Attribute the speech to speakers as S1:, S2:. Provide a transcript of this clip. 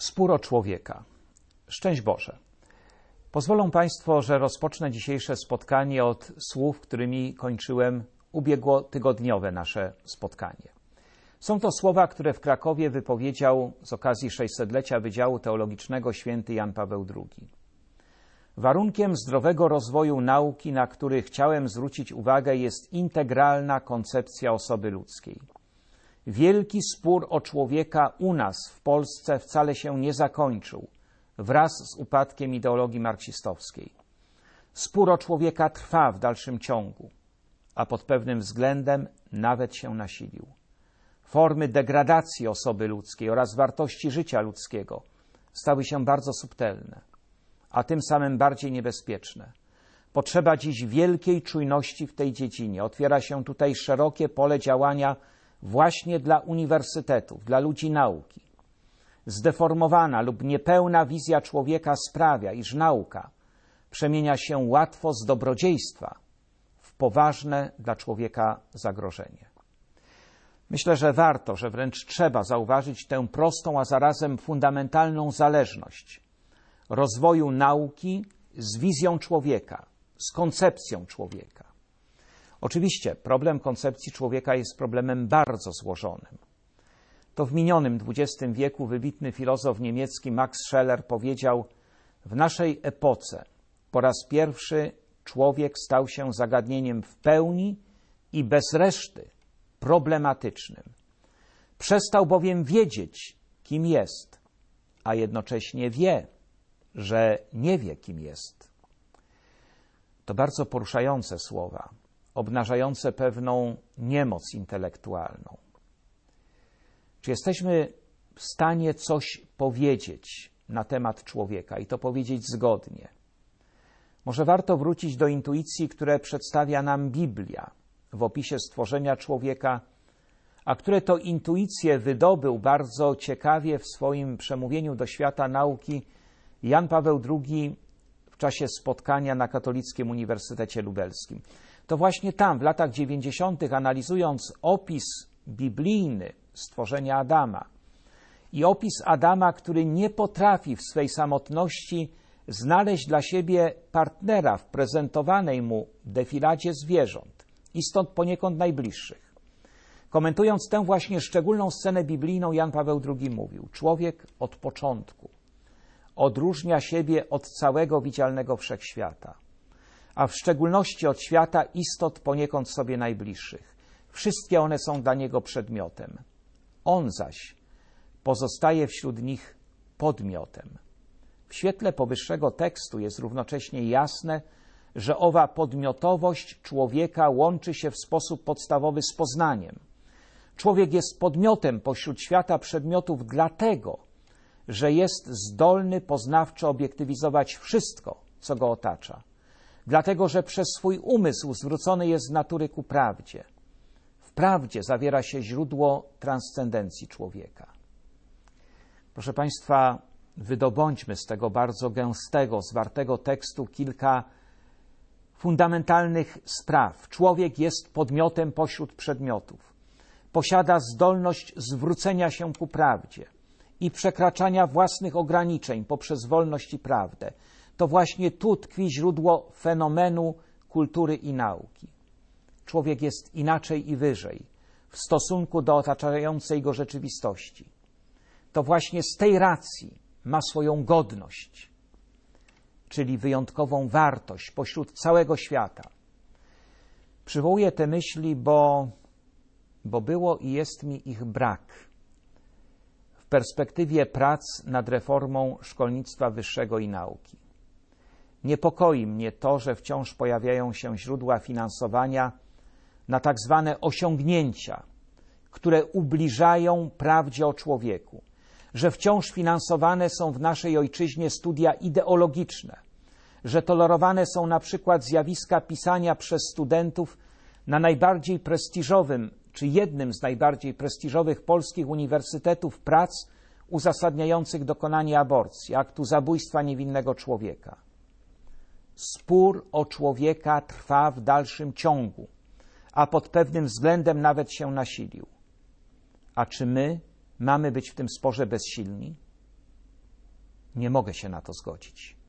S1: Spór o człowieka. Szczęść Boże. Pozwolą Państwo, że rozpocznę dzisiejsze spotkanie od słów, którymi kończyłem ubiegłotygodniowe nasze spotkanie. Są to słowa, które w Krakowie wypowiedział z okazji 600-lecia Wydziału Teologicznego święty Jan Paweł II. Warunkiem zdrowego rozwoju nauki, na który chciałem zwrócić uwagę, jest integralna koncepcja osoby ludzkiej. Wielki spór o człowieka u nas w Polsce wcale się nie zakończył wraz z upadkiem ideologii marksistowskiej. Spór o człowieka trwa w dalszym ciągu, a pod pewnym względem nawet się nasilił. Formy degradacji osoby ludzkiej oraz wartości życia ludzkiego stały się bardzo subtelne, a tym samym bardziej niebezpieczne. Potrzeba dziś wielkiej czujności w tej dziedzinie. Otwiera się tutaj szerokie pole działania właśnie dla uniwersytetów, dla ludzi nauki. Zdeformowana lub niepełna wizja człowieka sprawia, iż nauka przemienia się łatwo z dobrodziejstwa w poważne dla człowieka zagrożenie. Myślę, że warto, że wręcz trzeba zauważyć tę prostą, a zarazem fundamentalną zależność rozwoju nauki z wizją człowieka, z koncepcją człowieka. Oczywiście problem koncepcji człowieka jest problemem bardzo złożonym. To w minionym XX wieku wybitny filozof niemiecki Max Scheler powiedział: w naszej epoce po raz pierwszy człowiek stał się zagadnieniem w pełni i bez reszty problematycznym. Przestał bowiem wiedzieć, kim jest, a jednocześnie wie, że nie wie, kim jest. To bardzo poruszające słowa, obnażające pewną niemoc intelektualną. Czy jesteśmy w stanie coś powiedzieć na temat człowieka i to powiedzieć zgodnie? Może warto wrócić do intuicji, które przedstawia nam Biblia w opisie stworzenia człowieka, a które to intuicje wydobył bardzo ciekawie w swoim przemówieniu do świata nauki Jan Paweł II w czasie spotkania na Katolickim Uniwersytecie Lubelskim. To właśnie tam, w latach 90., analizując opis biblijny stworzenia Adama i opis Adama, który nie potrafi w swej samotności znaleźć dla siebie partnera w prezentowanej mu defiladzie zwierząt, istot poniekąd najbliższych. Komentując tę właśnie szczególną scenę biblijną, Jan Paweł II mówił: człowiek od początku odróżnia siebie od całego widzialnego wszechświata, a w szczególności od świata istot poniekąd sobie najbliższych. Wszystkie one są dla niego przedmiotem. On zaś pozostaje wśród nich podmiotem. W świetle powyższego tekstu jest równocześnie jasne, że owa podmiotowość człowieka łączy się w sposób podstawowy z poznaniem. Człowiek jest podmiotem pośród świata przedmiotów dlatego, że jest zdolny poznawczo obiektywizować wszystko, co go otacza. Dlatego, że przez swój umysł zwrócony jest z natury ku prawdzie. W prawdzie zawiera się źródło transcendencji człowieka. Proszę Państwa, wydobądźmy z tego bardzo gęstego, zwartego tekstu kilka fundamentalnych spraw. Człowiek jest podmiotem pośród przedmiotów. Posiada zdolność zwrócenia się ku prawdzie i przekraczania własnych ograniczeń poprzez wolność i prawdę. To właśnie tu tkwi źródło fenomenu kultury i nauki. Człowiek jest inaczej i wyżej w stosunku do otaczającej go rzeczywistości. To właśnie z tej racji ma swoją godność, czyli wyjątkową wartość pośród całego świata. Przywołuję te myśli, bo było i jest mi ich brak w perspektywie prac nad reformą szkolnictwa wyższego i nauki. Niepokoi mnie to, że wciąż pojawiają się źródła finansowania na tak zwane osiągnięcia, które ubliżają prawdzie o człowieku, że wciąż finansowane są w naszej ojczyźnie studia ideologiczne, że tolerowane są na przykład zjawiska pisania przez studentów na najbardziej prestiżowym, czy jednym z najbardziej prestiżowych polskich uniwersytetów prac uzasadniających dokonanie aborcji, aktu zabójstwa niewinnego człowieka. Spór o człowieka trwa w dalszym ciągu, a pod pewnym względem nawet się nasilił. A czy my mamy być w tym sporze bezsilni? Nie mogę się na to zgodzić.